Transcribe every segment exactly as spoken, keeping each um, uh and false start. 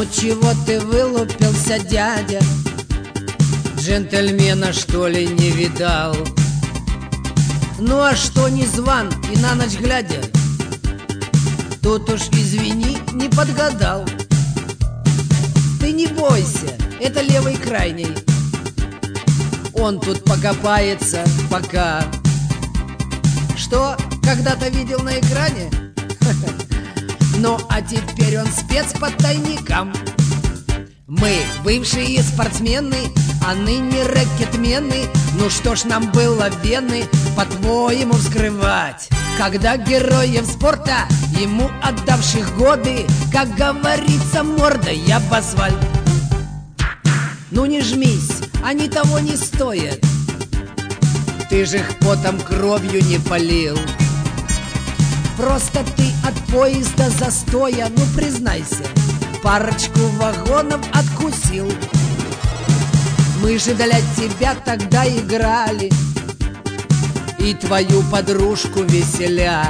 Ну чего ты вылупился, дядя? Джентльмена, что ли, не видал? Ну а что не зван и на ночь глядя? Тут уж, извини, не подгадал. Ты не бойся, это левый крайний. Он тут покопается пока. Что, когда-то видел на экране? Ну а теперь он спец по тайникам. Мы бывшие спортсмены, а ныне рэкетмены. Ну что ж нам было вены, по-твоему, вскрывать, когда героев спорта, ему отдавших годы, как говорится, мордой об асфальт. Ну не жмись, они того не стоят. Ты же их потом кровью не полил. Просто ты от поезда застоя, ну признайся, парочку вагонов откусил. Мы же для тебя тогда играли и твою подружку веселя,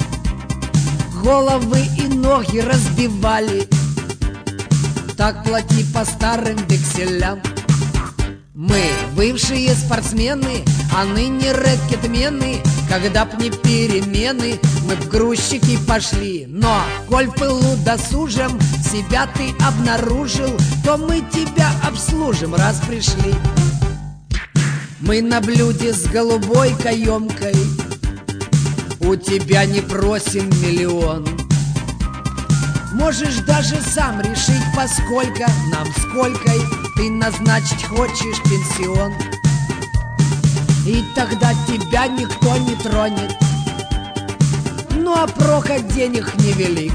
головы и ноги разбивали. Так плати по старым векселям. Мы бывшие спортсмены, а ныне рэкетмены. Когда б не перемены, мы в грузчики пошли. Но, коль в пылу досужим себя ты обнаружил, то мы тебя обслужим, раз пришли. Мы на блюде с голубой каемкой, у тебя не просим миллион. Можешь даже сам решить, поскольку нам сколько ты назначить хочешь пенсион. И тогда тебя никто не тронет. Ну а проход денег невелик.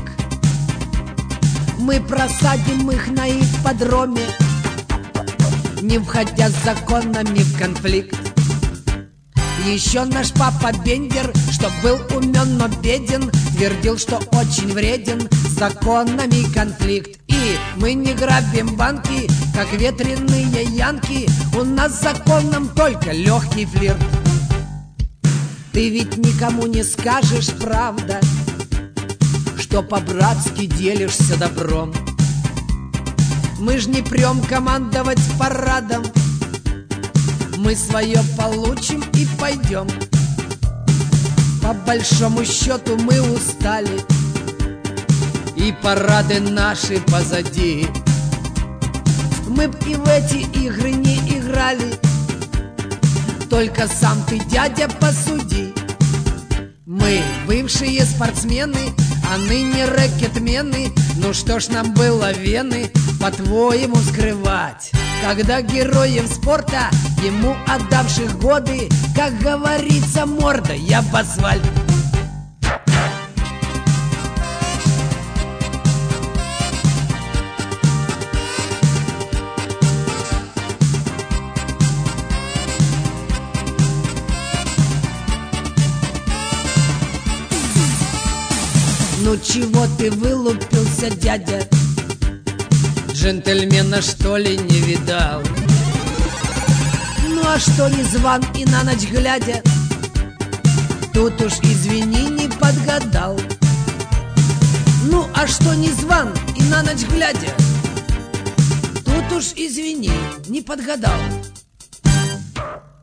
Мы просадим их на ипподроме, не входя с законами в конфликт. Еще наш папа Бендер, что был умен, но беден, твердил, что очень вреден с законами конфликт. И мы не грабим банки, как ветреные янки. У нас законом только легкий флирт. Ты ведь никому не скажешь, правда, что по-братски делишься добром. Мы ж не прем командовать парадом, мы свое получим и пойдем. По большому счету мы устали, и парады наши позади. Мы б и в эти игры не играли, только сам ты, дядя, посуди. Мы бывшие спортсмены, а ныне рэкетмены. Ну что ж нам было вены, по-твоему, скрывать, когда героев спорта, ему отдавших годы, как говорится, мордой об асфальт. Ну чего ты вылупился, дядя? Джентльмена, что ли, не видал? Ну а что не зван и на ночь глядя? Тут уж, извини, не подгадал. Ну а что не зван и на ночь глядя? Тут уж, извини, не подгадал.